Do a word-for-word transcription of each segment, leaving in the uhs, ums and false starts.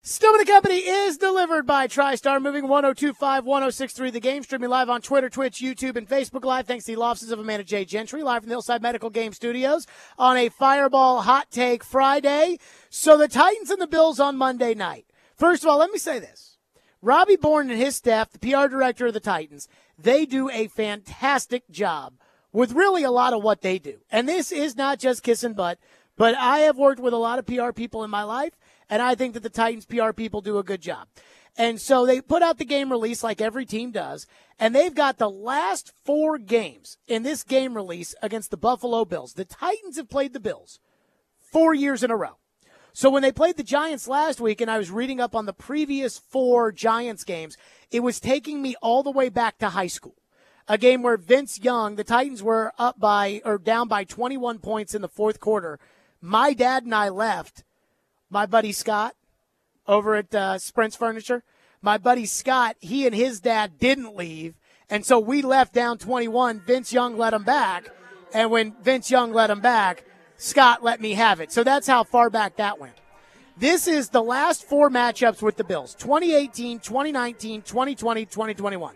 Stillman and Company is delivered by TriStar Moving, one oh two five, one oh six three The Game. Streaming live on Twitter, Twitch, YouTube, and Facebook Live. Thanks to the law offices of Amanda J. Gentry, live from the Hillside Medical Game Studios on a Fireball Hot Take Friday. So the Titans and the Bills on Monday night. First of all, let me say this. Robbie Bourne and his staff, the P R director of the Titans, they do a fantastic job with really a lot of what they do. And this is not just kissing butt, but I have worked with a lot of P R people in my life, and I think that the Titans P R people do a good job. And so they put out the game release like every team does, and they've got the last four games in this game release against the Buffalo Bills. The Titans have played the Bills four years in a row. So when they played the Giants last week, and I was reading up on the previous four Giants games, it was taking me all the way back to high school. A game where Vince Young, the Titans were up by or down by twenty-one points in the fourth quarter. My dad and I left. My buddy Scott over at uh, Sprint's Furniture, my buddy Scott, he and his dad didn't leave, and so we left down twenty-one. Vince Young let him back, and when Vince Young let him back, Scott let me have it. So that's how far back that went. This is the last four matchups with the Bills, twenty eighteen, twenty nineteen, twenty twenty, twenty twenty-one.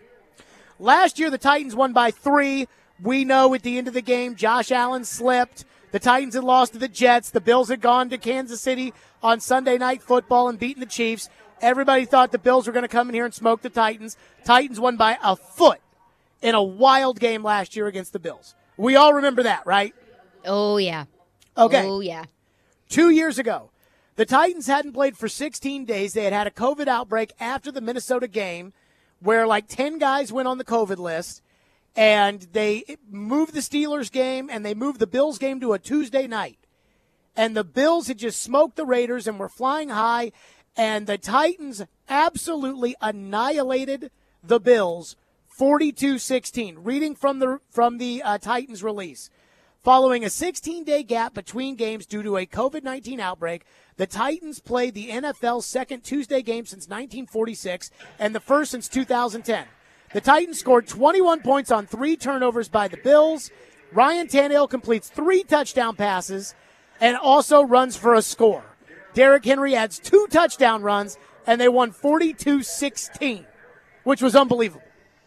Last year, the Titans won by three. We know at the end of the game, Josh Allen slipped. The Titans had lost to the Jets. The Bills had gone to Kansas City on Sunday Night Football and beaten the Chiefs. Everybody thought the Bills were going to come in here and smoke the Titans. Titans won by a foot in a wild game last year against the Bills. We all remember that, right? Oh, yeah. Okay. Oh, yeah. Two years ago, the Titans hadn't played for sixteen days. They had had a COVID outbreak after the Minnesota game where like ten guys went on the COVID list. And they moved the Steelers game and they moved the Bills game to a Tuesday night. And the Bills had just smoked the Raiders and were flying high. And the Titans absolutely annihilated the Bills forty-two sixteen. Reading from the from the uh, Titans release. Following a sixteen-day gap between games due to a COVID nineteen outbreak, the Titans played the N F L's second Tuesday game since nineteen forty-six and the first since two thousand ten. The Titans scored twenty-one points on three turnovers by the Bills. Ryan Tannehill completes three touchdown passes and also runs for a score. Derrick Henry adds two touchdown runs, and they won forty-two sixteen, which was unbelievable.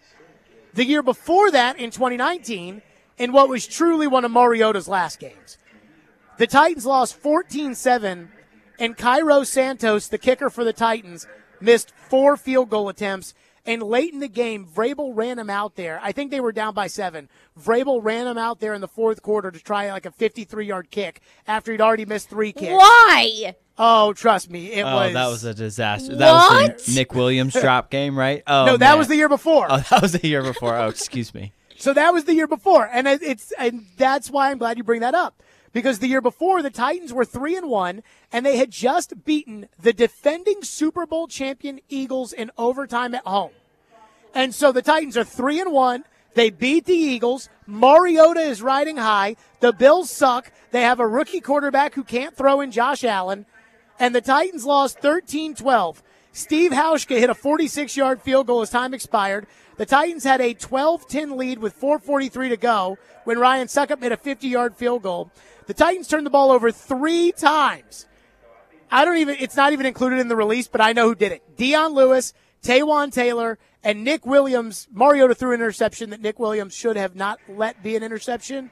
The year before that, in twenty nineteen, in what was truly one of Mariota's last games, the Titans lost fourteen seven, and Cairo Santos, the kicker for the Titans, missed four field goal attempts. And late in the game, Vrabel ran him out there. I think they were down by seven. Vrabel ran him out there in the fourth quarter to try like a fifty-three-yard kick after he'd already missed three kicks. Why? Oh, trust me, it oh, was. that was a disaster. What? That was the Nick Williams drop game, right? Oh, no, that man. was the year before. Oh, that was the year before. Oh, excuse me. So that was the year before, and it- it's and that's why I'm glad you bring that up. Because the year before, the Titans were three and one, and they had just beaten the defending Super Bowl champion Eagles in overtime at home. And so the Titans are three and one. They beat the Eagles. Mariota is riding high. The Bills suck. They have a rookie quarterback who can't throw in Josh Allen. And the Titans lost thirteen twelve. Steve Hauschka hit a forty-six-yard field goal as time expired. The Titans had a twelve ten lead with four forty-three to go when Ryan Suckup hit a fifty-yard field goal. The Titans turned the ball over three times. I don't even, it's not even included in the release, but I know who did it. Deion Lewis, Taywan Taylor, and Nick Williams. Mariota threw an interception that Nick Williams should have not let be an interception.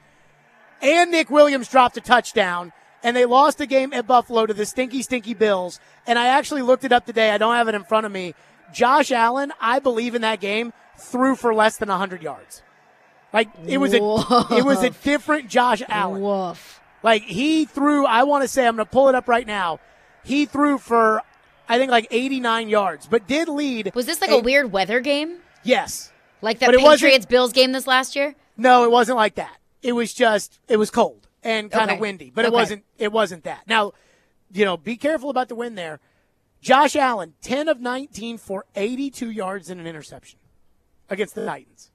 And Nick Williams dropped a touchdown. And they lost a game at Buffalo to the stinky, stinky Bills. And I actually looked it up today. I don't have it in front of me. Josh Allen, I believe in that game, threw for less than one hundred yards. Like, it was a Woof. it was a different Josh Allen. Woof. Like, he threw, I want to say, I'm going to pull it up right now. He threw for, I think, like eighty-nine yards, but did lead. Was this like a, a weird weather game? Yes. Like the But it wasn't- Patriots-Bills game this last year? No, it wasn't like that. It was just, it was cold and kind of Okay. windy, but it Okay. wasn't, it wasn't that. Now, you know, be careful about the wind there. Josh Allen, ten of nineteen for eighty-two yards and an interception against the Titans.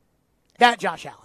That Josh Allen.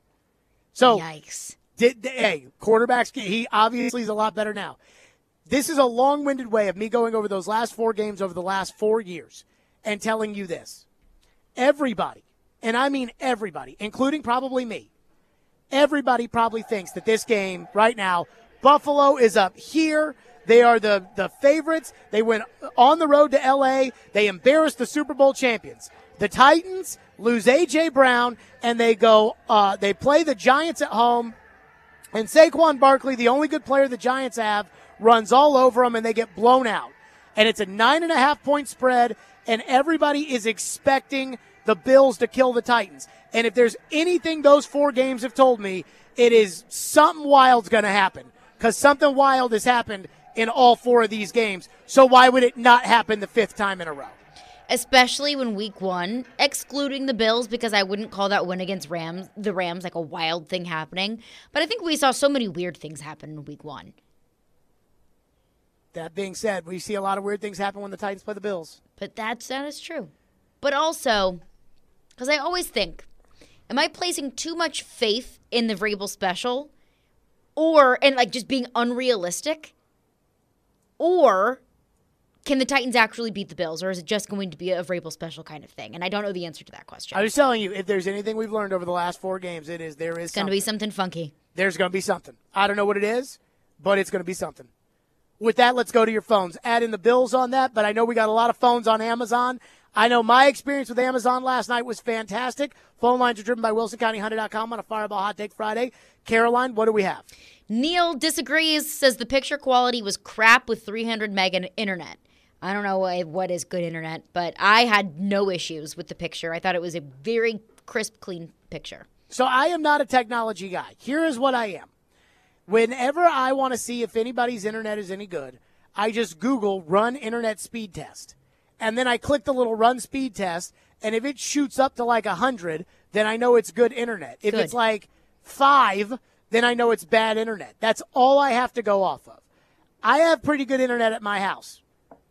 So, Yikes. did, hey, quarterbacks, he obviously is a lot better now. This is a long-winded way of me going over those last four games over the last four years and telling you this. Everybody, and I mean everybody, including probably me, everybody probably thinks that this game right now, Buffalo is up here. They are the, the favorites. They went on the road to L A. They embarrassed the Super Bowl champions. The Titans lose A J. Brown, and they go. Uh, they play the Giants at home. And Saquon Barkley, the only good player the Giants have, runs all over them, and they get blown out. And it's a nine and a half point spread, and everybody is expecting the Bills to kill the Titans. And if there's anything those four games have told me, it is something wild's going to happen, because something wild has happened in all four of these games. So why would it not happen the fifth time in a row? Especially when week one, excluding the Bills, because I wouldn't call that win against Rams, the Rams like a wild thing happening. But I think we saw so many weird things happen in week one. That being said, we see a lot of weird things happen when the Titans play the Bills. But that's, that is true. But also, because I always think, am I placing too much faith in the Vrabel special? Or, and like just being unrealistic? Or can the Titans actually beat the Bills, or is it just going to be a Vrabel special kind of thing? And I don't know the answer to that question. I was telling you, if there's anything we've learned over the last four games, it is there is It's going to be something funky. There's going to be something. I don't know what it is, but it's going to be something. With that, let's go to your phones. Add in the Bills on that, but I know we got a lot of phones on Amazon. I know my experience with Amazon last night was fantastic. Phone lines are driven by Wilson County Hunter dot com on a Fireball Hot Take Friday. Caroline, what do we have? Neil disagrees, says the picture quality was crap with three hundred meg internet. I don't know what is good internet, but I had no issues with the picture. I thought it was a very crisp, clean picture. So I am not a technology guy. Here is what I am. Whenever I want to see if anybody's internet is any good, I just Google run internet speed test. And then I click the little run speed test, and if it shoots up to like one hundred, then I know it's good internet. If Good. it's like five, then I know it's bad internet. That's all I have to go off of. I have pretty good internet at my house.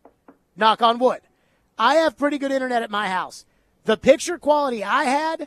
Knock on wood. I have pretty good internet at my house. The picture quality I had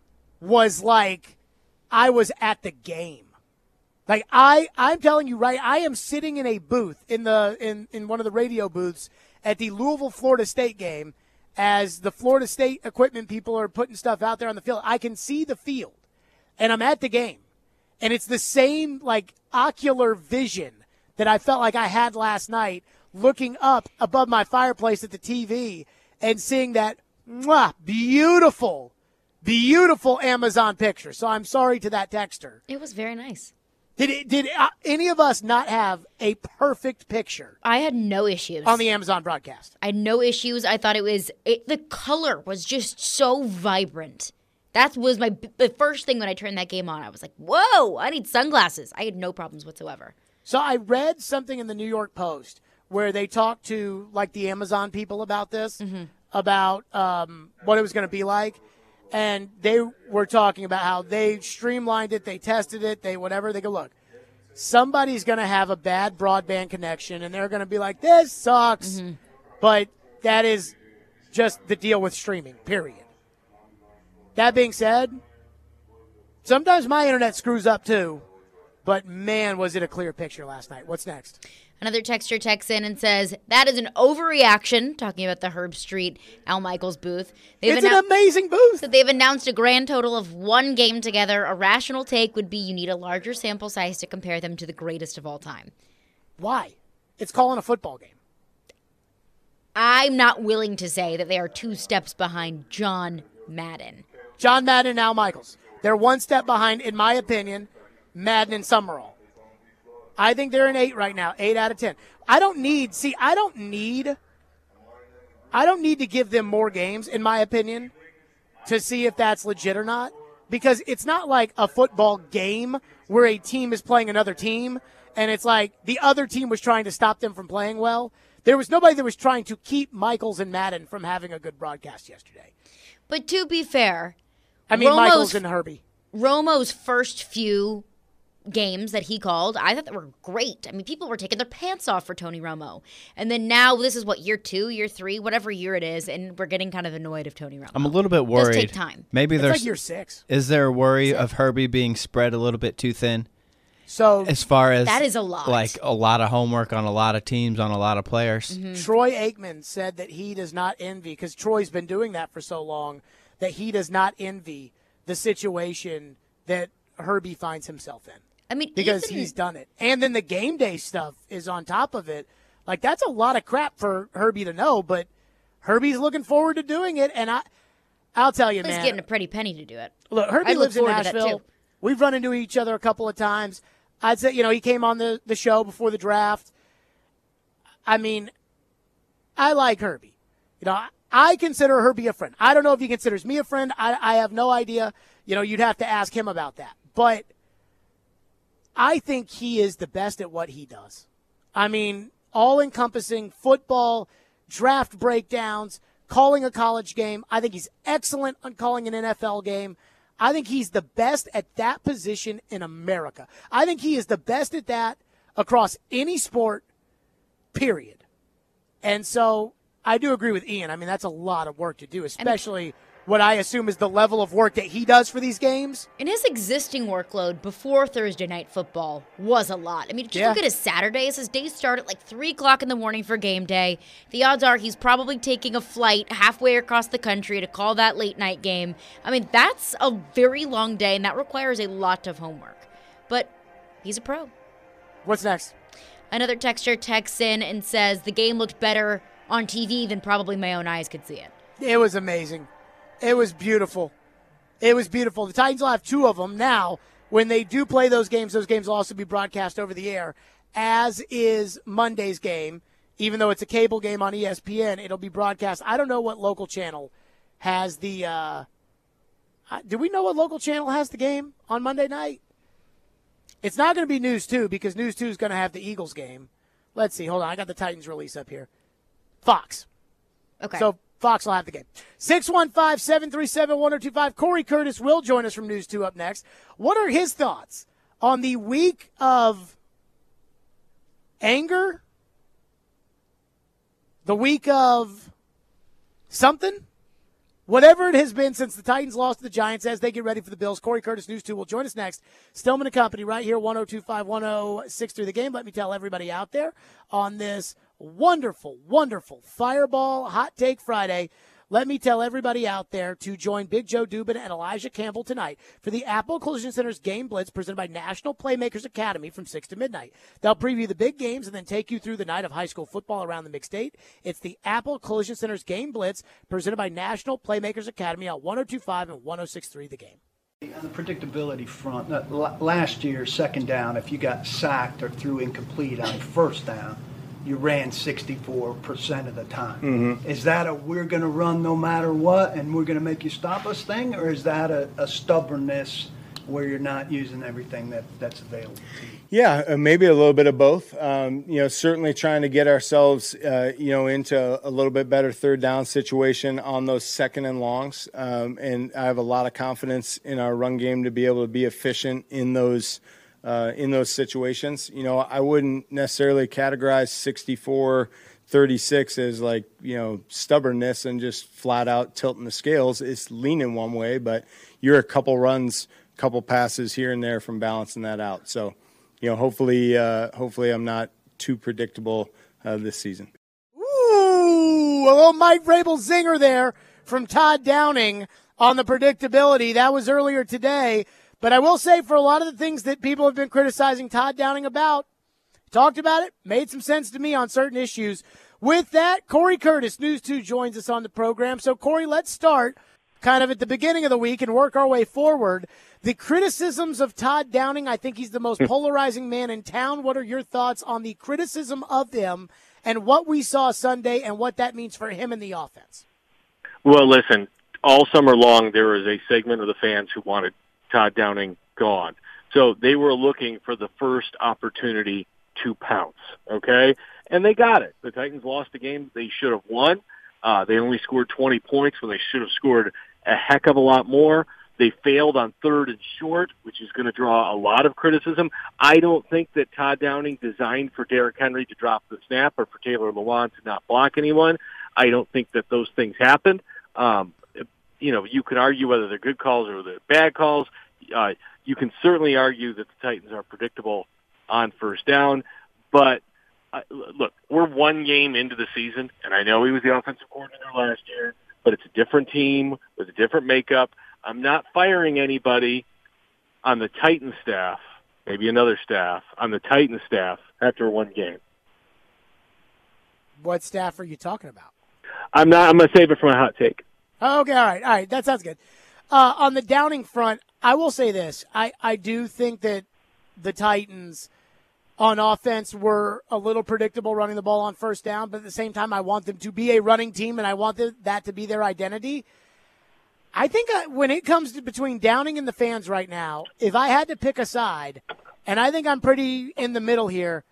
was like I was at the game. Like I, I'm telling you, right, I am sitting in a booth in the in, in one of the radio booths at the Louisville Florida State game as the Florida State equipment people are putting stuff out there on the field. I can see the field, and I'm at the game. And it's the same, like, ocular vision that I felt like I had last night looking up above my fireplace at the T V and seeing that mwah, beautiful, beautiful Amazon picture. So I'm sorry to that texter. It was very nice. Did it, did uh, any of us not have a perfect picture I had no issues. on the Amazon broadcast? I had no issues. I thought it was, it, the color was just so vibrant. That was my the first thing when I turned that game on. I was like, whoa, I need sunglasses. I had no problems whatsoever. So I read something in the New York Post where they talked to, like, the Amazon people about this, mm-hmm. about um, what it was going to be like. And they were talking about how they streamlined it, they tested it, they whatever. They go, look, somebody's going to have a bad broadband connection, and they're going to be like, this sucks. Mm-hmm. But that is just the deal with streaming, period. That being said, sometimes my internet screws up too, but man, was it a clear picture last night. What's next? Another texter texts in and says, that is an overreaction, talking about the Herb Street Al Michaels booth. They've It's annou- an amazing booth. So they've announced a grand total of one game together. A rational take would be you need a larger sample size to compare them to the greatest of all time. Why? It's calling a football game. I'm not willing to say that they are two steps behind John Madden. John Madden and Al Michaels. They're one step behind, in my opinion, Madden and Summerall. I think they're an eight right now, eight out of ten. I don't need, see, I don't need, I don't need to give them more games, in my opinion, to see if that's legit or not, because it's not like a football game where a team is playing another team, and it's like the other team was trying to stop them from playing well. There was nobody that was trying to keep Michaels and Madden from having a good broadcast yesterday. But to be fair, I mean, Romo's, Michaels and Herbie. Romo's first few games that he called, I thought they were great. I mean, people were taking their pants off for Tony Romo. And then now, this is what, year two, year three, whatever year it is, and we're getting kind of annoyed of Tony Romo. I'm a little bit worried. It does take time. Maybe It's there's like year six. Is there a worry of Herbie being spread a little bit too thin? So As far as That is a lot. like a lot of homework on a lot of teams, on a lot of players. Mm-hmm. Troy Aikman said that he does not envy, because Troy's been doing that for so long, that he does not envy the situation that Herbie finds himself in. I mean, because even, he's done it. And then the game day stuff is on top of it. Like, that's a lot of crap for Herbie to know, but Herbie's looking forward to doing it. And I, I'll tell you, he's man. He's getting a pretty penny to do it. Look, Herbie I'd lives look in forward to that, Nashville. too. We've run into each other a couple of times. I'd say, you know, he came on the, the show before the draft. I mean, I like Herbie. You know, I, I consider Herbie a friend. I don't know if he considers me a friend. I, I have no idea. You know, you'd have to ask him about that. But I think he is the best at what he does. I mean, all-encompassing football, draft breakdowns, calling a college game. I think he's excellent on calling an N F L game. I think he's the best at that position in America. I think he is the best at that across any sport, period. And so I do agree with Ian. I mean, that's a lot of work to do, especially I mean, what I assume is the level of work that he does for these games. And his existing workload before Thursday Night Football was a lot. I mean, just yeah. look at his Saturdays. His days start at like three o'clock in the morning for game day. The odds are he's probably taking a flight halfway across the country to call that late night game. I mean, that's a very long day, and that requires a lot of homework. But he's a pro. What's next? Another texter texts in and says, the game looked better on T V than probably my own eyes could see it. It was amazing. It was beautiful. It was beautiful. The Titans will have two of them. Now, when they do play those games, those games will also be broadcast over the air, as is Monday's game. Even though it's a cable game on E S P N, it'll be broadcast. I don't know what local channel has the uh, – do we know what local channel has the game on Monday night? It's not going to be News two because News two is going to have the Eagles game. Let's see. Hold on. I got the Titans release up here. Fox. Okay. So Fox will have the game. six one five, seven three seven, one oh two five. Corey Curtis will join us from News two up next. What are his thoughts on the week of anger? The week of something? Whatever it has been since the Titans lost to the Giants as they get ready for the Bills. Corey Curtis, News two, will join us next. Stillman and Company right here, one oh two five, one oh six three The Game. Let me tell everybody out there on this wonderful, wonderful Fireball Hot Take Friday. Let me tell everybody out there to join Big Joe Dubin and Elijah Campbell tonight for the Apple Collision Center's Game Blitz presented by National Playmakers Academy from six to midnight. They'll preview the big games and then take you through the night of high school football around the mid-state. It's the Apple Collision Center's Game Blitz presented by National Playmakers Academy on one oh two five and one oh six three The Game. On the predictability front, last year, second down, if you got sacked or threw incomplete on first down, you ran sixty-four percent of the time. Mm-hmm. Is that a we're going to run no matter what and we're going to make you stop us thing, or is that a, a stubbornness where you're not using everything that, that's available to you? Yeah, uh, maybe a little bit of both. Um, you know, certainly trying to get ourselves, uh, you know, into a little bit better third down situation on those second and longs. Um, and I have a lot of confidence in our run game to be able to be efficient in those Uh, in those situations. You know, I wouldn't necessarily categorize sixty-four thirty-six as like, you know, stubbornness and just flat out tilting the scales. It's leaning one way, but you're a couple runs, couple passes here and there from balancing that out. So, you know, hopefully, uh, hopefully I'm not too predictable uh, this season. Ooh, a little Mike Vrabel zinger there from Todd Downing on the predictability. That was earlier today. But I will say, for a lot of the things that people have been criticizing Todd Downing about, talked about it, made some sense to me on certain issues. With that, Corey Curtis, News two, joins us on the program. So, Corey, let's start kind of at the beginning of the week and work our way forward. The criticisms of Todd Downing, I think he's the most polarizing man in town. What are your thoughts on the criticism of him and what we saw Sunday and what that means for him and the offense? Well, listen, all summer long there was a segment of the fans who wanted Todd Downing gone. So they were looking for the first opportunity to pounce, okay? And they got it. The Titans lost a game they should have won. Uh, they only scored twenty points when they should have scored a heck of a lot more. They failed on third and short, which is going to draw a lot of criticism. I don't think that Todd Downing designed for Derrick Henry to drop the snap or for Taylor Lewan to not block anyone. I don't think that those things happened. Um, you know, you can argue whether they're good calls or they're bad calls. Uh, you can certainly argue that the Titans are predictable on first down. But, uh, look, we're one game into the season, and I know he was the offensive coordinator last year, but it's a different team with a different makeup. I'm not firing anybody on the Titans staff maybe another staff on the Titans staff after one game. What staff are you talking about? I'm not. I'm gonna save it for my hot take. Oh, okay, all right, all right. That sounds good. Uh, on the Downing front, I will say this: I, I do think that the Titans on offense were a little predictable running the ball on first down, but at the same time, I want them to be a running team, and I want the, that to be their identity. I think I, when it comes to between Downing and the fans right now, if I had to pick a side, and I think I'm pretty in the middle here,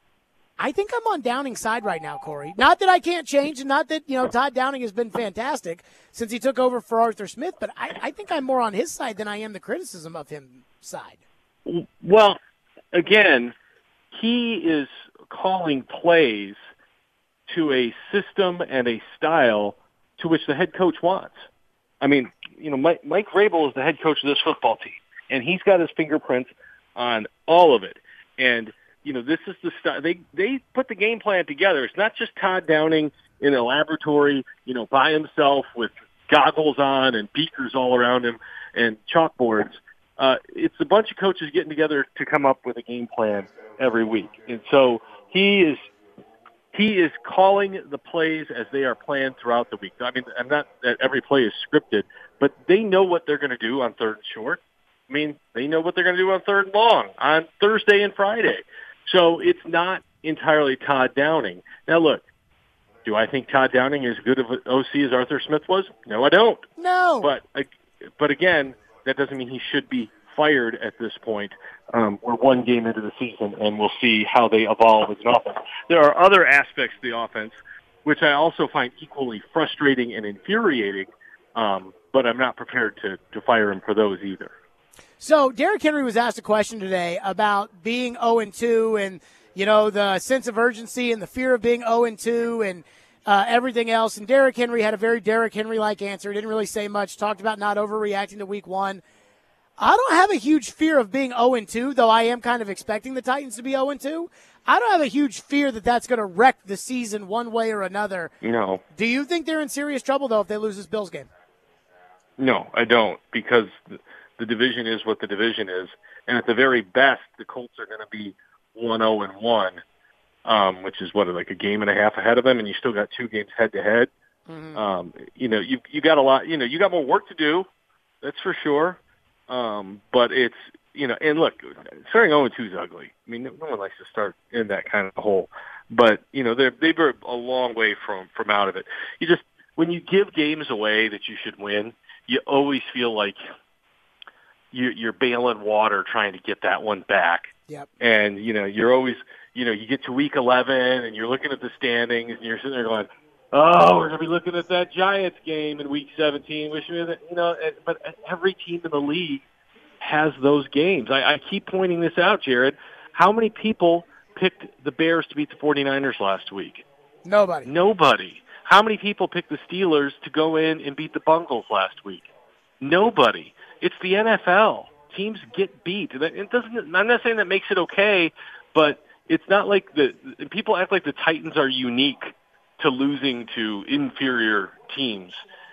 I think I'm on Downing's side right now, Corey. Not that I can't change, and not that, you know, Todd Downing has been fantastic since he took over for Arthur Smith, but I, I think I'm more on his side than I am the criticism of him side. Well, again, he is calling plays to a system and a style to which the head coach wants. I mean, you know, Mike, Mike Vrabel is the head coach of this football team, and he's got his fingerprints on all of it. And, you know, this is the style. They, they put the game plan together. It's not just Todd Downing in a laboratory, you know, by himself with goggles on and beakers all around him and chalkboards. Uh, it's a bunch of coaches getting together to come up with a game plan every week. And so he is he is calling the plays as they are planned throughout the week. I mean, I'm not that every play is scripted, but they know what they're going to do on third and short. I mean, they know what they're going to do on third and long, on Thursday and Friday. So it's not entirely Todd Downing. Now, look, do I think Todd Downing is as good of an O C as Arthur Smith was? No, I don't. No. But but again, that doesn't mean he should be fired at this point. Um, we're one game into the season, and we'll see how they evolve as an offense. There are other aspects of the offense which I also find equally frustrating and infuriating, um, but I'm not prepared to, to fire him for those either. So Derrick Henry was asked a question today about being oh and two and, you know, the sense of urgency and the fear of being oh and two and uh, everything else. And Derrick Henry had a very Derrick Henry-like answer. Didn't really say much. Talked about not overreacting to week one. I don't have a huge fear of being oh and two, though I am kind of expecting the Titans to be oh and two. I don't have a huge fear that that's going to wreck the season one way or another. No. Do you think they're in serious trouble, though, if they lose this Bills game? No, I don't, because the division is what the division is. And at the very best, the Colts are going to be one oh and one, um, which is, what, like a game and a half ahead of them, and you still got two games head-to-head. Mm-hmm. Um, you know, you you got a lot, you know, you got more work to do, that's for sure. Um, but it's, you know, and look, starting oh and two is ugly. I mean, no, no one likes to start in that kind of hole. But, you know, they're, they're a long way from, from out of it. You just, when you give games away that you should win, you always feel like you're, you're bailing water trying to get that one back. Yep. And, you know, you're always, you know, you get to week eleven and you're looking at the standings and you're sitting there going, oh, we're going to be looking at that Giants game in week seventeen. Which, you know, but every team in the league has those games. I, I keep pointing this out, Jared. How many people picked the Bears to beat the 49ers last week? Nobody. Nobody. How many people picked the Steelers to go in and beat the Bengals last week? Nobody. It's the N F L. Teams get beat. It doesn't. I'm not saying that makes it okay, but it's not like the people act like the Titans are unique to losing to inferior teams.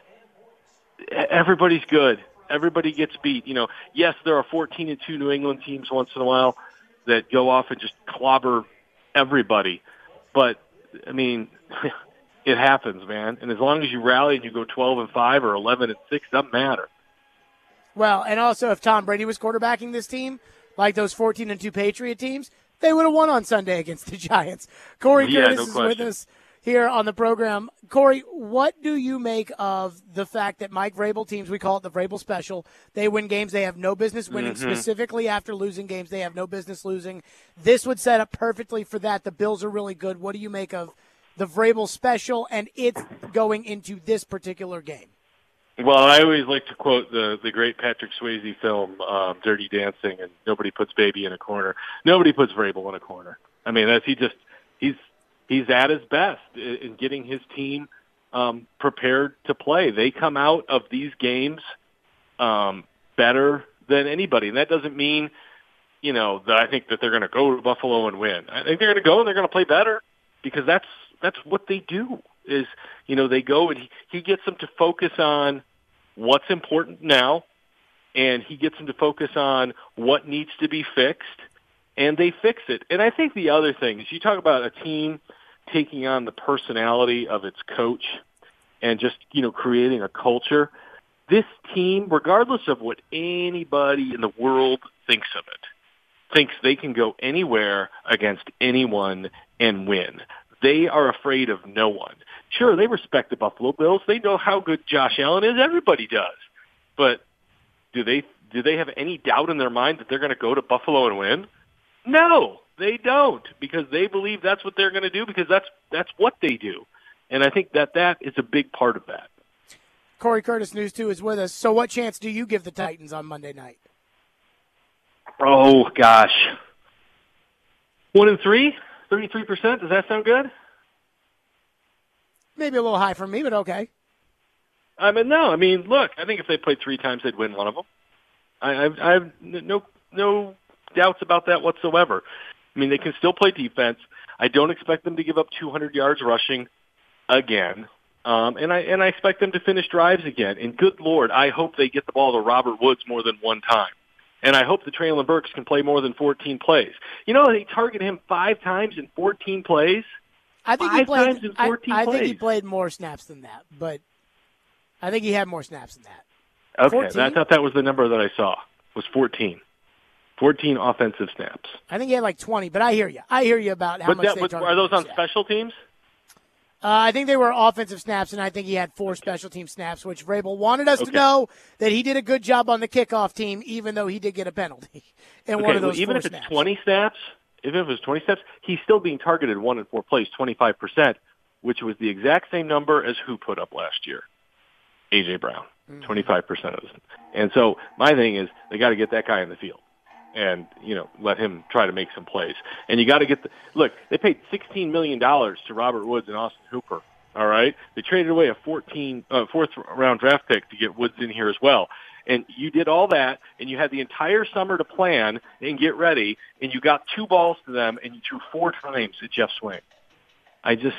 Everybody's good. Everybody gets beat. You know, yes, there are fourteen and two New England teams once in a while that go off and just clobber everybody. But, I mean, it happens, man. And as long as you rally and you go twelve and five or eleven and six, doesn't matter. Well, and also if Tom Brady was quarterbacking this team, like those fourteen and two Patriot teams, they would have won on Sunday against the Giants. Corey yeah, Curtis no is question. with us here on the program. Corey, what do you make of the fact that Mike Vrabel teams, we call it the Vrabel Special, they win games they have no business winning, mm-hmm. specifically after losing games they have no business losing. This would set up perfectly for that. The Bills are really good. What do you make of the Vrabel Special and it's going into this particular game? Well, I always like to quote the the great Patrick Swayze film, um, Dirty Dancing, and nobody puts baby in a corner. Nobody puts Vrabel in a corner. I mean, that's he just he's he's at his best in getting his team um, prepared to play. They come out of these games um, better than anybody, and that doesn't mean, you know, that I think that they're going to go to Buffalo and win. I think they're going to go and they're going to play better because that's that's what they do. Is, you know, they go and he, he gets them to focus on what's important now, and he gets them to focus on what needs to be fixed, and they fix it. And I think the other thing is you talk about a team taking on the personality of its coach and just, you know, creating a culture. This team, regardless of what anybody in the world thinks of it, thinks they can go anywhere against anyone and win. They are afraid of no one. Sure, they respect the Buffalo Bills. They know how good Josh Allen is. Everybody does. But do they do they have any doubt in their mind that they're going to go to Buffalo and win? No, they don't, because they believe that's what they're going to do, because that's that's what they do. And I think that that is a big part of that. Corey Curtis, News two, is with us. So what chance do you give the Titans on Monday night? Oh, gosh. One and three? thirty-three percent? Does that sound good? Maybe a little high for me, but okay. I mean, no. I mean, look, I think if they played three times, they'd win one of them. I, I, I have no no doubts about that whatsoever. I mean, they can still play defense. I don't expect them to give up two hundred yards rushing again. Um, and I and I expect them to finish drives again. And good Lord, I hope they get the ball to Robert Woods more than one time. And I hope the Traylon Burks can play more than fourteen plays. You know, they target him five times in fourteen plays. I think five he played. times in fourteen I, I plays. think he played more snaps than that, but I think he had more snaps than that. Okay, fourteen? I thought that was the number that I saw. Was fourteen. fourteen offensive snaps. I think he had like twenty, but I hear you. I hear you about how But much that they was, targeted are those on Burks, yeah. special teams? Uh, I think they were offensive snaps, and I think he had four special team snaps, which Vrabel wanted us Okay. to know that he did a good job on the kickoff team, even though he did get a penalty in Okay, one of well, those even four if it's snaps. twenty snaps, even if it was twenty snaps, he's still being targeted one in four plays, twenty-five percent, which was the exact same number as who put up last year? A J. Brown, twenty-five percent of it. And so my thing is they got to get that guy in the field and, you know, let him try to make some plays. And you got to get the – look, they paid sixteen million dollars to Robert Woods and Austin Hooper, all right? They traded away a fourteen, uh, fourth-round draft pick to get Woods in here as well. And you did all that, and you had the entire summer to plan and get ready, and you got two balls to them, and you threw four times at Jeff Swain. I just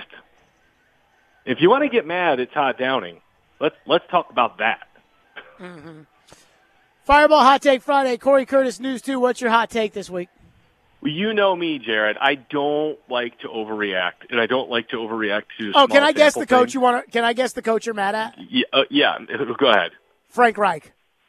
– if you want to get mad at Todd Downing, let's let's talk about that. Mm-hmm. Fireball Hot Take Friday. Corey Curtis, News two. What's your hot take this week? Well, you know me, Jared. I don't like to overreact, and I don't like to overreact to Oh, small can I guess the sample coach things. you want to? Can I guess the coach you're mad at? Yeah, uh, yeah, go ahead. Frank Reich.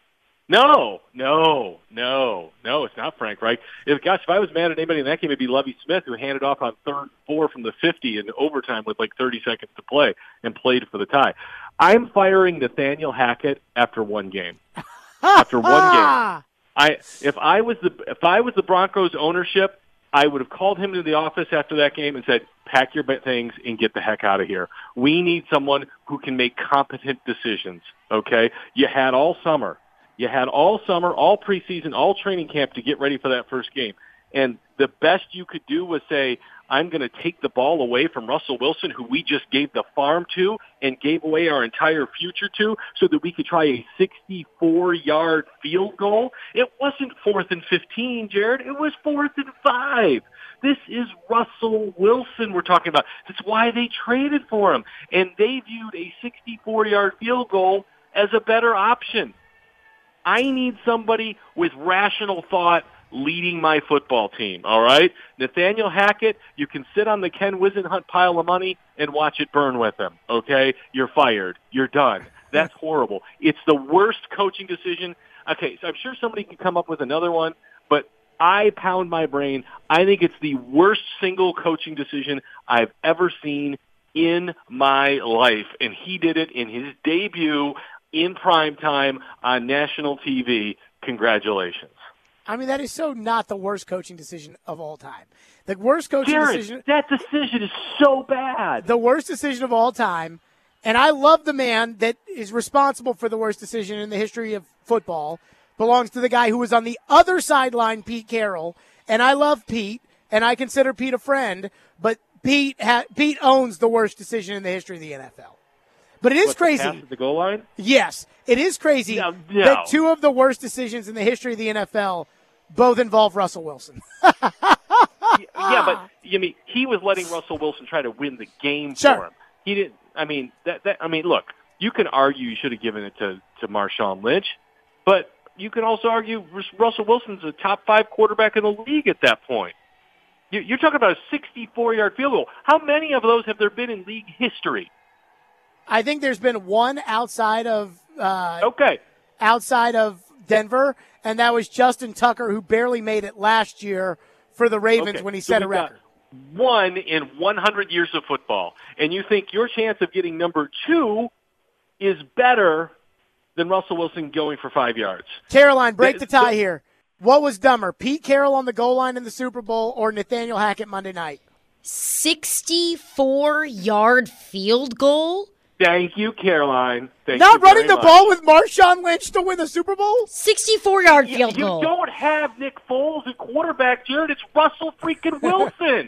No, no, no, no, it's not Frank Reich. If, gosh, if I was mad at anybody in that game, it'd be Lovie Smith, who handed off on third and four from the fifty in overtime with like thirty seconds to play and played for the tie. I'm firing Nathaniel Hackett after one game. After one game. I if I was the if I was the Broncos ownership, I would have called him into the office after that game and said, "Pack your things and get the heck out of here. We need someone who can make competent decisions." Okay, you had all summer, you had all summer, all preseason, all training camp to get ready for that first game, and the best you could do was say, "I'm going to take the ball away from Russell Wilson, who we just gave the farm to and gave away our entire future to, so that we could try a sixty-four-yard field goal." It wasn't fourth and fifteen, Jared. It was fourth and five. This is Russell Wilson we're talking about. That's why they traded for him. And they viewed a sixty-four-yard field goal as a better option. I need somebody with rational thought leading my football team, all right? Nathaniel Hackett, you can sit on the Ken Wisenhunt pile of money and watch it burn with him, okay? You're fired. You're done. That's horrible. It's the worst coaching decision. Okay, so I'm sure somebody can come up with another one, but I pound my brain. I think it's the worst single coaching decision I've ever seen in my life, and he did it in his debut in prime time on national T V. Congratulations. I mean, that is so not the worst coaching decision of all time. The worst coaching Jared, decision. that decision is so bad. The worst decision of all time. And I love the man that is responsible for the worst decision in the history of football. Belongs to the guy who was on the other sideline, Pete Carroll. And I love Pete, and I consider Pete a friend. But Pete ha- Pete owns the worst decision in the history of the N F L. But it is What, crazy. The pass at the goal line? Yes, it is crazy No, no. that two of the worst decisions in the history of the N F L both involve Russell Wilson. Yeah, but you mean he was letting Russell Wilson try to win the game Sure. for him. He didn't. I mean, that. that I mean, look, you can argue you should have given it to to Marshawn Lynch, but you can also argue Russell Wilson's a top five quarterback in the league at that point. You're talking about a sixty-four-yard field goal. How many of those have there been in league history? I think there's been one outside of uh, okay, outside of Denver, and that was Justin Tucker, who barely made it last year for the Ravens okay. when he so set a record. One in one hundred years of football, and you think your chance of getting number two is better than Russell Wilson going for five yards. Caroline, break the tie here. What was dumber, Pete Carroll on the goal line in the Super Bowl or Nathaniel Hackett Monday night? sixty-four-yard field goal? Thank you, Caroline. Thank Not you running the much. ball with Marshawn Lynch to win the Super Bowl? sixty-four-yard You, field you goal. don't have Nick Foles at quarterback, Jared. It's Russell freaking Wilson.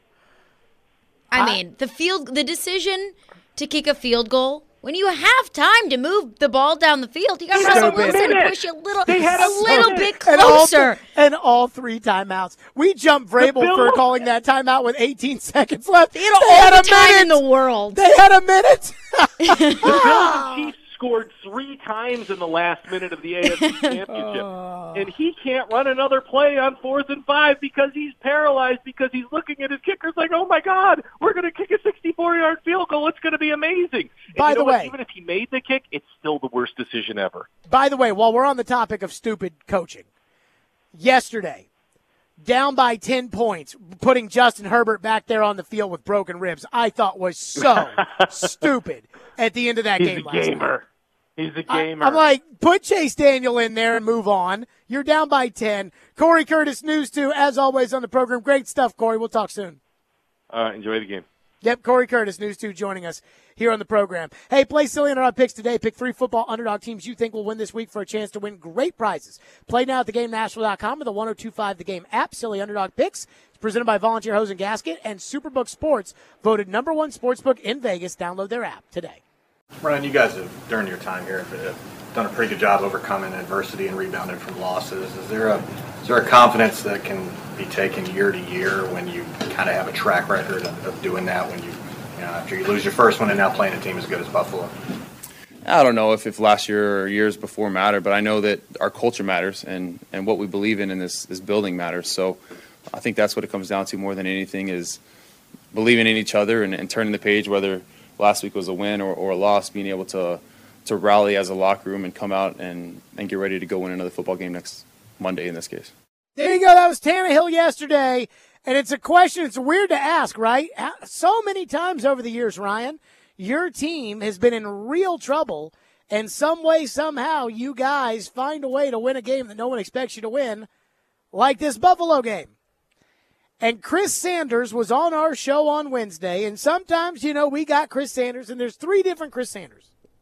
I mean, the field, the decision to kick a field goal, when you have time to move the ball down the field, you got Russell Stupid. Wilson to push you a little, They had a a little minute. bit And all, closer. th- and all three timeouts. We jumped Vrabel Bill- for calling that timeout with eighteen seconds left. They had all the time in the world. They had a minute. The Bills and Chiefs scored three times in the last minute of the A F C Championship. And he can't run another play on fourth and five because he's paralyzed, because he's looking at his kickers like, oh, my God, we're going to kick a sixty-four-yard field goal. It's going to be amazing. By and you the know what? way- Even if he made the kick, it's still the worst decision ever. By the way, while we're on the topic of stupid coaching, yesterday, down by ten points, putting Justin Herbert back there on the field with broken ribs, I thought was so stupid at the end of that He's game a last night. gamer. He's a I- gamer. I'm like, put Chase Daniel in there and move on. You're down by ten. Corey Curtis, News two, as always on the program. Great stuff, Corey. We'll talk soon. Uh, enjoy the game. Yep, Corey Curtis, News two, joining us here on the program. Hey, play silly underdog picks today. Pick three football underdog teams you think will win this week for a chance to win great prizes. Play now at the game nashville dot com or the ten twenty-five The Game app. Silly Underdog Picks. It's presented by Volunteer Hose and Gasket and Superbook Sports, voted number one sportsbook in Vegas. Download their app today. Ryan, you guys have, during your time here, have done a pretty good job overcoming adversity and rebounding from losses. Is there a is there a confidence that can be taken year to year when you kind of have a track record of, of doing that? When you, you know, after you lose your first one and now playing a team as good as Buffalo. I don't know if, if last year or years before matter, but I know that our culture matters and, and what we believe in in this, this building matters. So I think that's what it comes down to more than anything is believing in each other and, and turning the page, whether last week was a win or, or a loss, being able to to rally as a locker room and come out and, and get ready to go win another football game next Monday in this case. There you go. That was Tannehill yesterday. And it's a question, it's weird to ask, right? So many times over the years, Ryan, your team has been in real trouble, and some way, somehow, you guys find a way to win a game that no one expects you to win, like this Buffalo game. And Chris Sanders was on our show on Wednesday, and sometimes, you know, we got Chris Sanders, and there's three different Chris Sanders.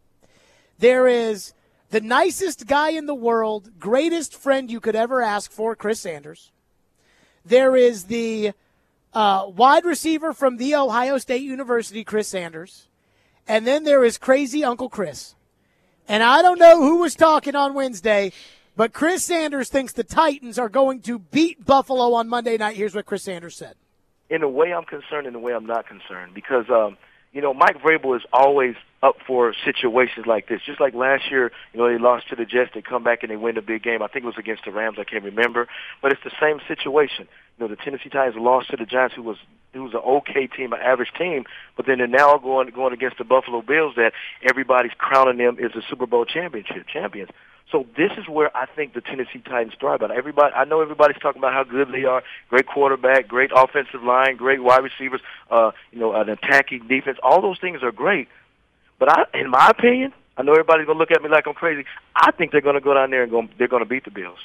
There is the nicest guy in the world, greatest friend you could ever ask for, Chris Sanders. There is the uh, wide receiver from The Ohio State University, Chris Sanders. And then there is crazy Uncle Chris. And I don't know who was talking on Wednesday, but Chris Sanders thinks the Titans are going to beat Buffalo on Monday night. Here's what Chris Sanders said. In a way I'm concerned, in a way I'm not concerned, because, um, you know, Mike Vrabel is always up for situations like this. Just like last year, you know, they lost to the Jets, they come back and they win a big game. I think it was against the Rams, I can't remember. But it's the same situation. You know, the Tennessee Titans lost to the Giants, who was who was an okay team, an average team, but then they're now going going against the Buffalo Bills that everybody's crowning them as the Super Bowl championship champions. So this is where I think the Tennessee Titans thrive. But everybody, I know everybody's talking about how good they are, great quarterback, great offensive line, great wide receivers, uh, you know, an attacking defense. All those things are great. But I, in my opinion, I know everybody's gonna look at me like I'm crazy. I think they're gonna go down there and go, they're gonna beat the Bills.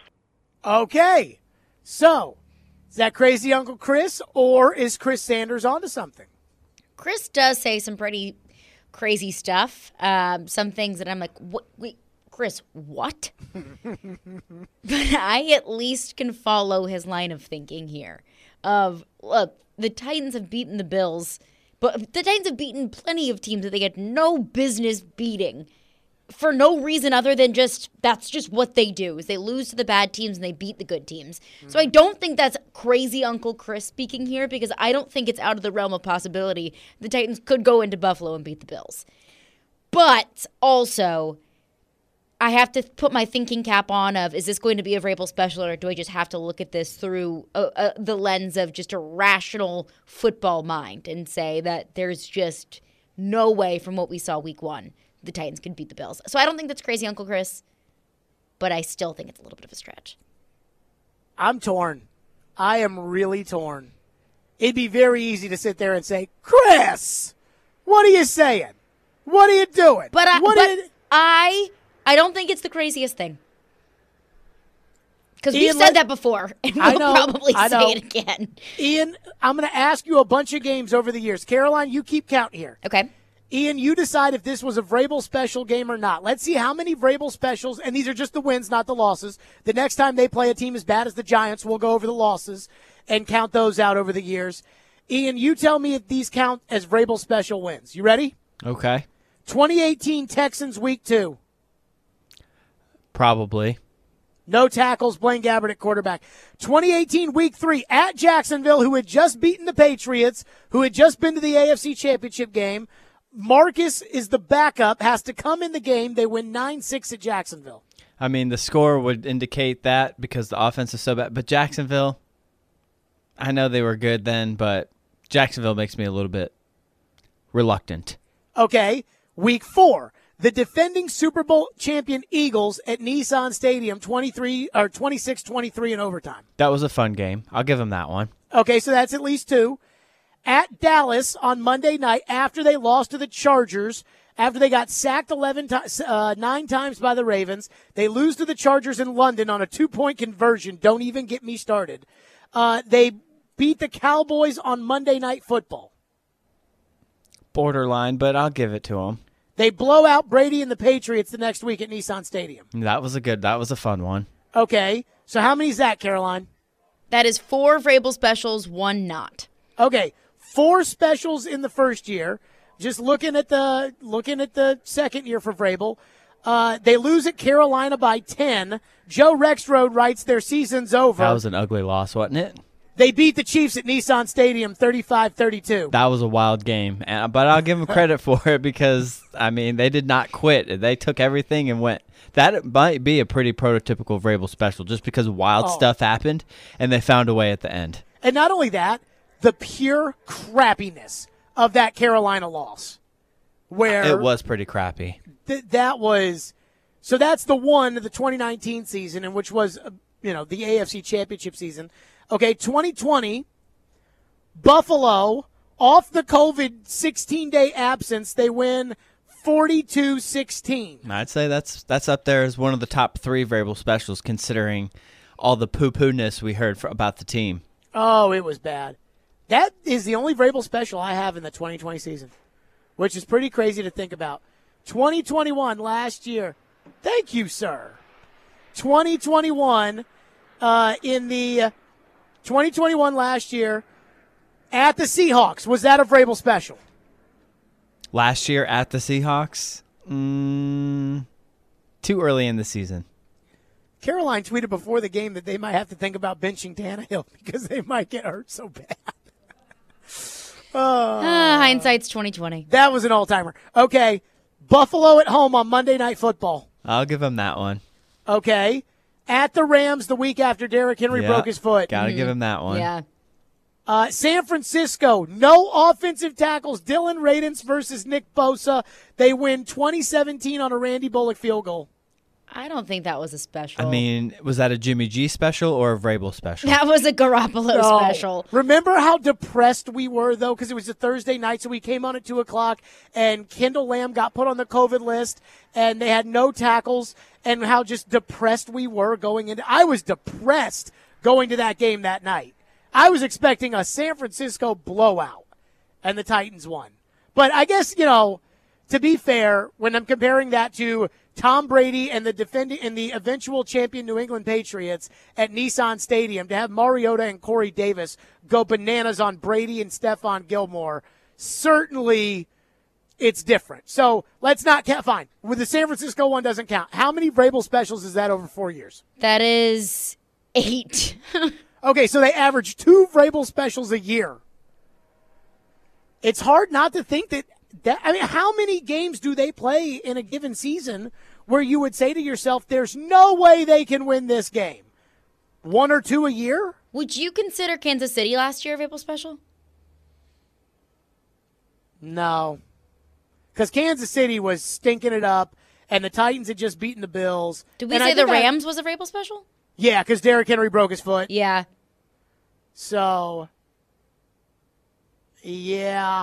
Okay, so is that crazy Uncle Chris, or is Chris Sanders onto something? Chris does say some pretty crazy stuff. Um, some things that I'm like, what? Wait, Chris, what? But I at least can follow his line of thinking here. Of look, the Titans have beaten the Bills, but the Titans have beaten plenty of teams that they had no business beating for no reason other than just that's just what they do is they lose to the bad teams and they beat the good teams. Mm-hmm. So I don't think that's crazy Uncle Chris speaking here, because I don't think it's out of the realm of possibility the Titans could go into Buffalo and beat the Bills. But also, I have to put my thinking cap on of, is this going to be a Vrabel special, or do I just have to look at this through uh, uh, the lens of just a rational football mind and say that there's just no way from what we saw week one the Titans could beat the Bills. So I don't think that's crazy, Uncle Chris, but I still think it's a little bit of a stretch. I'm torn. I am really torn. It'd be very easy to sit there and say, Chris, what are you saying? What are you doing? But I, what but are you... I, I don't think it's the craziest thing. Because we've Ian, said let- that before, and I we'll know, probably I say know. it again. Ian, I'm going to ask you a bunch of games over the years. Caroline, you keep count here. Okay. Ian, you decide if this was a Vrabel special game or not. Let's see how many Vrabel specials, and these are just the wins, not the losses. The next time they play a team as bad as the Giants, we'll go over the losses and count those out over the years. Ian, you tell me if these count as Vrabel special wins. You ready? Okay. twenty eighteen Texans week two. Probably. No tackles, Blaine Gabbert at quarterback. twenty eighteen week three at Jacksonville, who had just beaten the Patriots, who had just been to the A F C Championship game. Marcus is the backup, has to come in the game. They win nine six at Jacksonville. I mean, the score would indicate that because the offense is so bad. But Jacksonville, I know they were good then, but Jacksonville makes me a little bit reluctant. Okay, week four. The defending Super Bowl champion Eagles at Nissan Stadium, twenty-three or twenty-six twenty-three in overtime. That was a fun game. I'll give them that one. Okay, so that's at least two. At Dallas on Monday night after they lost to the Chargers, after they got sacked eleven times, uh, nine times by the Ravens. They lose to the Chargers in London on a two-point conversion. Don't even get me started. Uh, they beat the Cowboys on Monday Night Football. Borderline, but I'll give it to them. They blow out Brady and the Patriots the next week at Nissan Stadium. That was a good, that was a fun one. Okay, so how many is that, Caroline? That is four Vrabel specials, one not. Okay, four specials in the first year. Just looking at the looking at the second year for Vrabel. Uh, they lose at Carolina by ten. Joe Rexrode writes their season's over. That was an ugly loss, wasn't it? They beat the Chiefs at Nissan Stadium thirty-five thirty-two. That was a wild game, and, but I'll give them credit for it because, I mean, they did not quit. They took everything and went. That might be a pretty prototypical Vrabel special just because wild Oh. stuff happened, and they found a way at the end. And not only that, the pure crappiness of that Carolina loss. Where It was pretty crappy. th- that was – so that's the one of the twenty nineteen season, and which was, uh, you know, the A F C Championship season. Okay, twenty twenty, Buffalo, off the COVID sixteen-day absence, they win forty-two sixteen. I'd say that's that's up there as one of the top three Vrabel specials considering all the poo-poo-ness we heard for, about the team. Oh, it was bad. That is the only Vrabel special I have in the twenty twenty season, which is pretty crazy to think about. twenty twenty-one, last year. Thank you, sir. twenty twenty-one, uh, in the uh, twenty twenty-one last year at the Seahawks. Was that a Vrabel special? Last year at the Seahawks, mm, too early in the season. Caroline tweeted before the game that they might have to think about benching Tannehill because they might get hurt so bad. Uh, hindsight's twenty twenty. That was an all-timer. Okay, Buffalo at home on Monday Night Football. I'll give them that one. Okay, at the Rams the week after Derrick Henry Yeah, broke his foot. Gotta give him that one. Yeah. Uh, San Francisco, no offensive tackles. Dylan Radins versus Nick Bosa. They win twenty seventeen on a Randy Bullock field goal. I don't think that was a special. I mean, was that a Jimmy G special or a Vrabel special? that was a Garoppolo No. special. Remember how depressed we were, though, because it was a Thursday night, so we came on at two o'clock, and Kendall Lamb got put on the COVID list, and they had no tackles, and how just depressed we were going into I was depressed going to that game that night. I was expecting a San Francisco blowout, and the Titans won. But I guess, you know, to be fair, when I'm comparing that to Tom Brady and the defending and the eventual champion New England Patriots at Nissan Stadium, to have Mariota and Corey Davis go bananas on Brady and Stephon Gilmore, certainly it's different. So let's not count. Fine. With the San Francisco one doesn't count. How many Vrabel specials is that over four years? That is eight. Okay, so they average two Vrabel specials a year. It's hard not to think that that, I mean, how many games do they play in a given season where you would say to yourself, there's no way they can win this game? One or two a year? Would you consider Kansas City last year a Vrabel special? No. Because Kansas City was stinking it up, and the Titans had just beaten the Bills. Did we and say I the think I- Rams was a Vrabel special? Yeah, because Derrick Henry broke his foot. Yeah. So, yeah.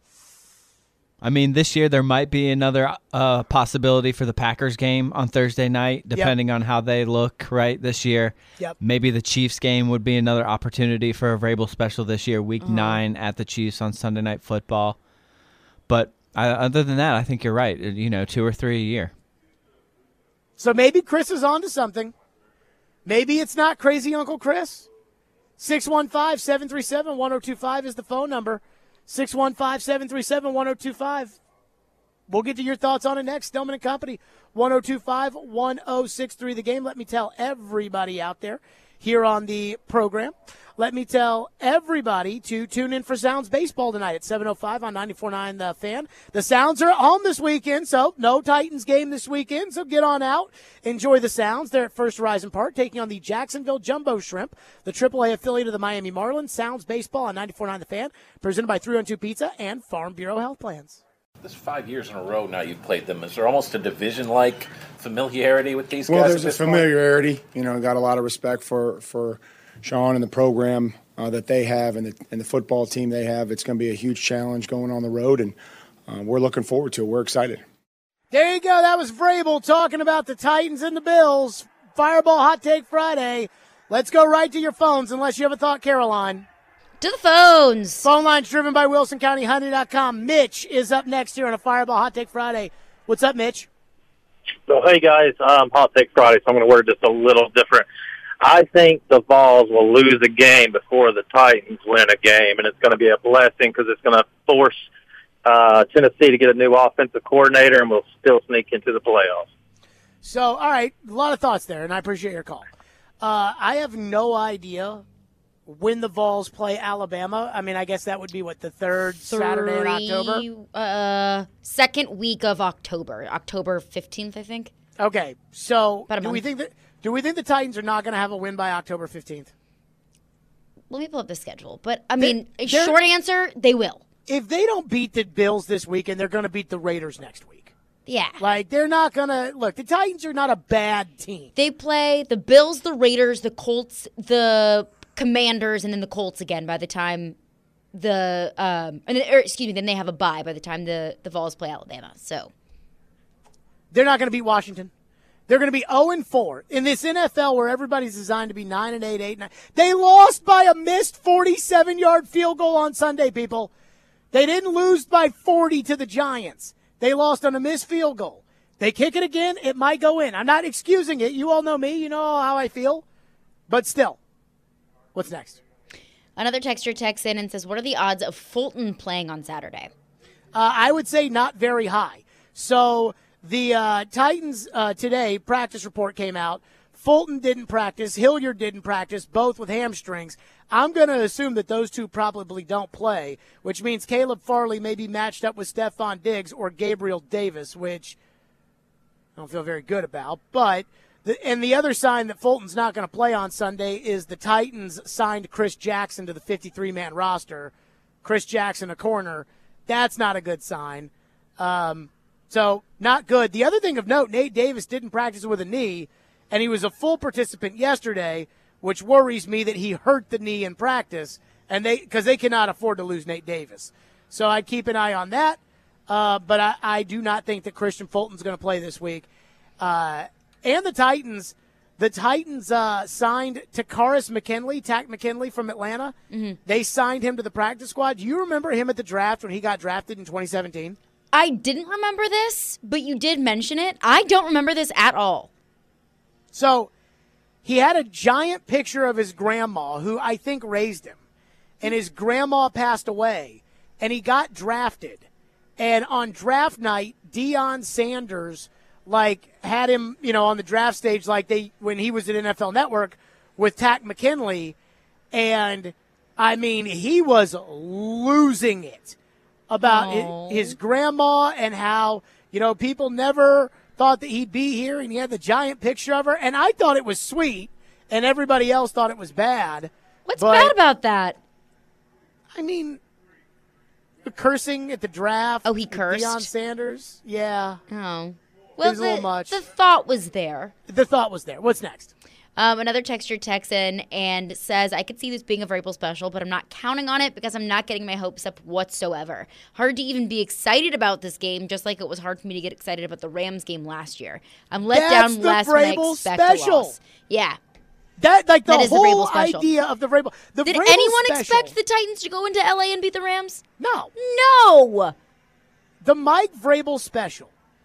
I mean, this year there might be another uh, possibility for the Packers game on Thursday night, depending yep. on how they look, right, this year. Yep. Maybe the Chiefs game would be another opportunity for a Vrabel special this year, week uh-huh. nine at the Chiefs on Sunday Night Football. But I, other than that, I think you're right. You know, two or three a year. So maybe Chris is on to something. Maybe it's not crazy Uncle Chris. six one five, seven three seven, one oh two five is the phone number. six one five, seven three seven, one oh two five. We'll get to your thoughts on it next. Stillman and Company, one oh two five, one oh six three the game. Let me tell everybody out there here on the program. Let me tell everybody to tune in for Sounds Baseball tonight at seven oh five on ninety-four point nine The Fan. The Sounds are at home this weekend, so no Titans game this weekend, so get on out. Enjoy the Sounds. They're at First Horizon Park taking on the Jacksonville Jumbo Shrimp, the triple A affiliate of the Miami Marlins. Sounds Baseball on ninety-four point nine The Fan, presented by three oh two Pizza and Farm Bureau Health Plans. This is five years in a row now you've played them. Is there almost a division-like familiarity with these well, guys? Well, there's a familiarity. Point? You know, got a lot of respect for, for Sean and the program uh, that they have and the, and the football team they have. It's going to be a huge challenge going on the road, and uh, we're looking forward to it. We're excited. There you go. That was Vrabel talking about the Titans and the Bills. Fireball Hot Take Friday. Let's go right to your phones, unless you have a thought, Caroline. To the phones. Phone lines driven by Wilson County Hyundai dot com. Mitch is up next here on a Fireball Hot Take Friday. What's up, Mitch? So, hey, guys, um, Hot Take Friday, so I'm going to word this a little different. I think the Vols will lose a game before the Titans win a game, and it's going to be a blessing because it's going to force uh, Tennessee to get a new offensive coordinator, and we'll still sneak into the playoffs. So, all right, a lot of thoughts there, and I appreciate your call. Uh, I have no idea when the Vols play Alabama. I mean, I guess that would be, what, the third Three, Saturday in October? Uh, second week of October. October fifteenth, I think. Okay, so About a do we month. think that do we think the Titans are not going to have a win by October fifteenth? Let me pull up the schedule. But, I mean, They- a short answer, they will. If they don't beat the Bills this weekend, they're going to beat the Raiders next week. Yeah. Like, they're not going to – look, the Titans are not a bad team. They play the Bills, the Raiders, the Colts, the Commanders, and then the Colts again by the time the um, – and then, or, excuse me, then they have a bye by the time the, the Vols play Alabama. So They're not going to beat Washington. They're going to be oh and four in this N F L where everybody's designed to be nine and eight, eight and nine. They lost by a missed forty-seven-yard field goal on Sunday, people. They didn't lose by forty to the Giants. They lost on a missed field goal. They kick it again, it might go in. I'm not excusing it. You all know me. You know how I feel. But still, what's next? Another texter texts in and says, what are the odds of Fulton playing on Saturday? Uh, I would say not very high. So the uh, Titans uh, today, practice report came out. Fulton didn't practice. Hilliard didn't practice, both with hamstrings. I'm going to assume that those two probably don't play, which means Caleb Farley may be matched up with Stephon Diggs or Gabriel Davis, which I don't feel very good about. But the, and the other sign that Fulton's not going to play on Sunday is the Titans signed Chris Jackson to the fifty-three man roster. Chris Jackson, a corner. That's not a good sign. Um, so not good. The other thing of note, Nate Davis didn't practice with a knee, and he was a full participant yesterday, which worries me that he hurt the knee in practice, and they because they cannot afford to lose Nate Davis. So I'd keep an eye on that. Uh, but I, I do not think that Christian Fulton's going to play this week. Uh, and the Titans, the Titans uh, signed Takaris McKinley, Tack McKinley from Atlanta. Mm-hmm. They signed him to the practice squad. Do you remember him at the draft when he got drafted in twenty seventeen? I didn't remember this, but you did mention it. I don't remember this at all. So he had a giant picture of his grandma, who I think raised him, and his grandma passed away, and he got drafted. And on draft night, Deion Sanders, like, had him, you know, on the draft stage like they when he was at N F L Network with Tack McKinley, and, I mean, he was losing it. about Aw. his, his grandma and how, you know, people never thought that he'd be here, and he had the giant picture of her. And I thought it was sweet, and everybody else thought it was bad. What's But- bad about that? I mean, the cursing at the draft. Oh, he with cursed? Deion Sanders. Yeah. Oh. Well, was a little the, much. the thought was there. The thought was there. What's next? Um, another texture texts in and says, I could see this being a Vrabel special, but I'm not counting on it because I'm not getting my hopes up whatsoever. Hard to even be excited about this game, just like it was hard for me to get excited about the Rams game last year. I'm let That's down the less when I Vrabel expect special. a loss. Yeah. That like the That is the whole Vrabel special. idea of the Vrabel. The Did Vrabel anyone special, expect the Titans to go into L A and beat the Rams? No. No. The Mike Vrabel special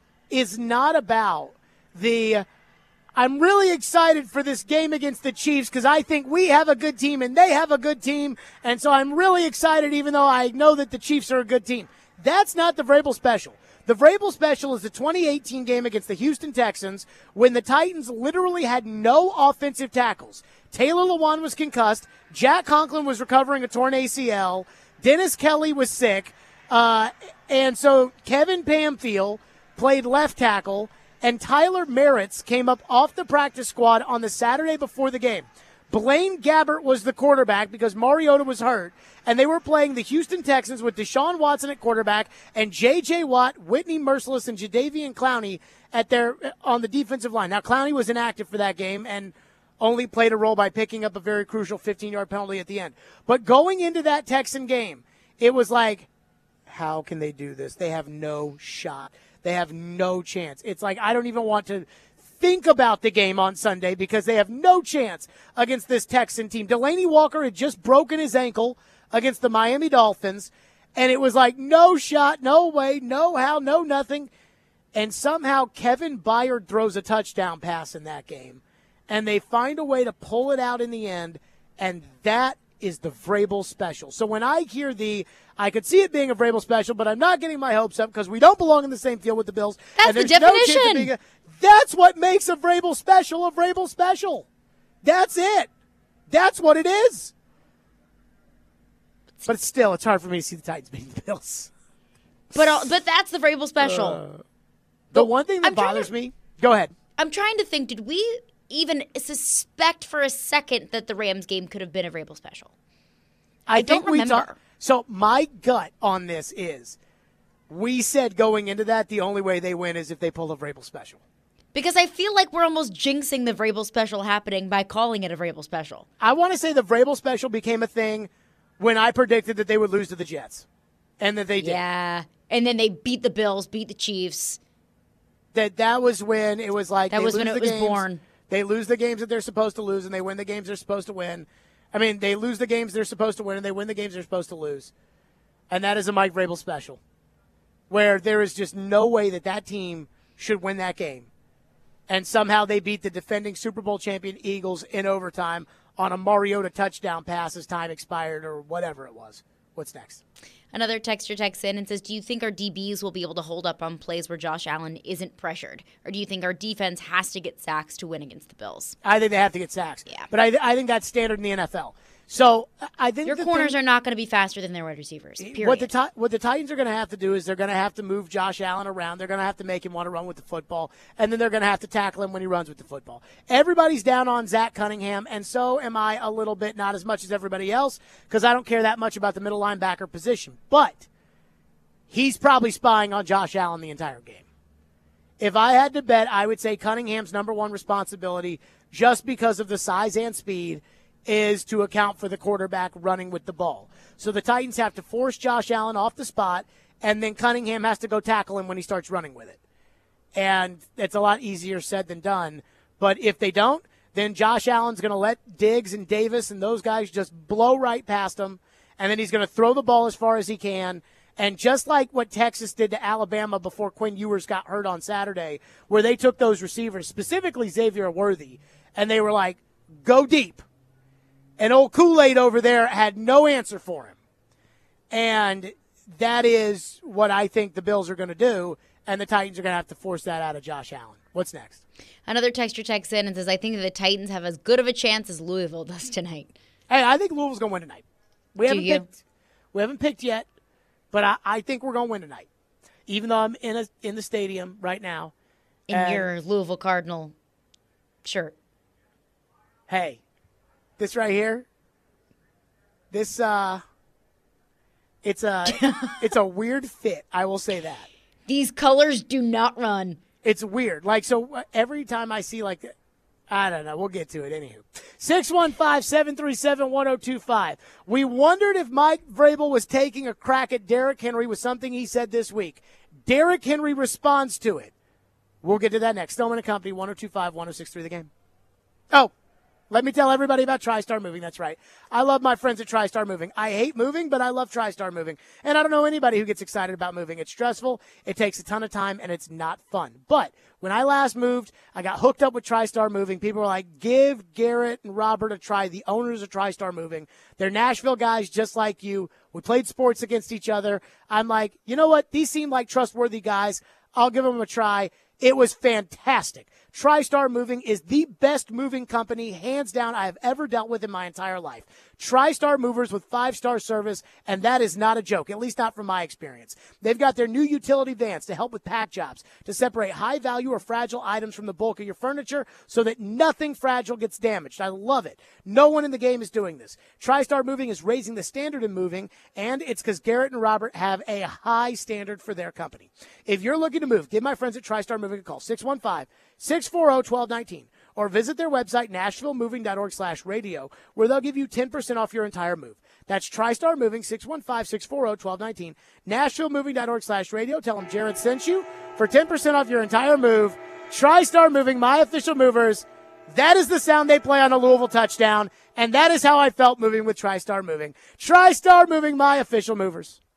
is not about the I'm really excited for this game against the Chiefs because I think we have a good team and they have a good team, and so I'm really excited even though I know that the Chiefs are a good team. That's not the Vrabel special. The Vrabel special is the twenty eighteen game against the Houston Texans when the Titans literally had no offensive tackles. Taylor Lewan was concussed. Jack Conklin was recovering a torn A C L. Dennis Kelly was sick. Uh, and so Kevin Pamphile played left tackle, and Tyler Merritz came up off the practice squad on the Saturday before the game. Blaine Gabbert was the quarterback because Mariota was hurt, and they were playing the Houston Texans with Deshaun Watson at quarterback and J J. Watt, Whitney Merciless, and Jadeveon Clowney at their on the defensive line. Now, Clowney was inactive for that game and only played a role by picking up a very crucial fifteen-yard penalty at the end. But going into that Texan game, it was like, how can they do this? They have no shot. They have no chance. It's like I don't even want to think about the game on Sunday because they have no chance against this Texan team. Delaney Walker had just broken his ankle against the Miami Dolphins, and it was like no shot, no way, no how, no nothing. And somehow Kevin Byard throws a touchdown pass in that game, and they find a way to pull it out in the end, and that is the Vrabel special. So when I hear the, I could see it being a Vrabel special, but I'm not getting my hopes up because we don't belong in the same field with the Bills. That's and the there's no chance of definition. being a- That's what makes a Vrabel special a Vrabel special. That's it. That's what it is. But still, it's hard for me to see the Titans beating the Bills. But uh, but that's the Vrabel special. Uh, the one thing that I'm trying bothers to- me, go ahead. I'm trying to think, did we even suspect for a second that the Rams game could have been a Vrabel special? I, think don't we remember. talk- So my gut on this is we said going into that the only way they win is if they pull a Vrabel special. Because I feel like we're almost jinxing the Vrabel special happening by calling it a Vrabel special. I want to say the Vrabel special became a thing when I predicted that they would lose to the Jets. And that they did. Yeah. And then they beat the Bills, beat the Chiefs. That that was when it was like That they was when lose it the was games, born. They lose the games that they're supposed to lose, and they win the games they're supposed to win. I mean, they lose the games they're supposed to win, and they win the games they're supposed to lose. And that is a Mike Vrabel special, where there is just no way that that team should win that game. And somehow they beat the defending Super Bowl champion Eagles in overtime on a Mariota touchdown pass as time expired or whatever it was. What's next? Another texter texts in and says, do you think our D Bs will be able to hold up on plays where Josh Allen isn't pressured? Or do you think our defense has to get sacks to win against the Bills? I think they have to get sacks. Yeah. But I, I think that's standard in the N F L. So I think Your the corners thing- are not going to be faster than their wide receivers, period. What the Ti- what the Titans are going to have to do is they're going to have to move Josh Allen around. They're going to have to make him want to run with the football, and then they're going to have to tackle him when he runs with the football. Everybody's down on Zach Cunningham, and so am I a little bit, not as much as everybody else, because I don't care that much about the middle linebacker position. But he's probably spying on Josh Allen the entire game. If I had to bet, I would say Cunningham's number one responsibility, just because of the size and speed, is to account for the quarterback running with the ball. So the Titans have to force Josh Allen off the spot, and then Cunningham has to go tackle him when he starts running with it. And it's a lot easier said than done. But if they don't, then Josh Allen's going to let Diggs and Davis and those guys just blow right past him, and then he's going to throw the ball as far as he can. And just like what Texas did to Alabama before Quinn Ewers got hurt on Saturday, where they took those receivers, specifically Xavier Worthy, and they were like, go deep. And old Kool-Aid over there had no answer for him. And that is what I think the Bills are going to do, and the Titans are going to have to force that out of Josh Allen. What's next? Another texter texts in and says, I think that the Titans have as good of a chance as Louisville does tonight. Hey, I think Louisville's going to win tonight. We Do haven't you? picked. We haven't picked yet. But I, I think we're going to win tonight, even though I'm in a in the stadium right now. In And, your Louisville Cardinal shirt. hey, this right here, this uh, it's a it's a weird fit. I will say that. These colors do not run. It's weird. Like, so every time I see, like, I don't know. We'll get to it. Anywho. six one five, seven three seven, one oh two five. We wondered if Mike Vrabel was taking a crack at Derrick Henry with something he said this week. Derrick Henry responds to it. We'll get to that next. Stillman and Company, one oh two five, one oh six three The Game. Oh, let me tell everybody about TriStar Moving. That's right. I love my friends at TriStar Moving. I hate moving, but I love TriStar Moving. And I don't know anybody who gets excited about moving. It's stressful, it takes a ton of time, and it's not fun. But when I last moved, I got hooked up with TriStar Moving. People were like, give Garrett and Robert a try. The owners of TriStar Moving. They're Nashville guys just like you. We played sports against each other. I'm like, you know what? These seem like trustworthy guys. I'll give them a try. It was fantastic. TriStar Moving is the best moving company, hands down, I have ever dealt with in my entire life. TriStar Movers with five-star service, and that is not a joke, at least not from my experience. They've got their new utility vans to help with pack jobs, to separate high-value or fragile items from the bulk of your furniture so that nothing fragile gets damaged. I love it. No one in the game is doing this. TriStar Moving is raising the standard in moving, and it's because Garrett and Robert have a high standard for their company. If you're looking to move, give my friends at TriStar Moving a call, six one five, six four zero, one two one nine, or visit their website, nashville moving dot org slash radio, where they'll give you ten percent off your entire move. That's TriStar Moving, six one five, six four zero, one two one nine, nashville moving dot org slash radio. Tell them Jared sent you for ten percent off your entire move. TriStar Moving, my official movers. That is the sound they play on a Louisville touchdown, and that is how I felt moving with TriStar Moving. TriStar Moving, my official movers.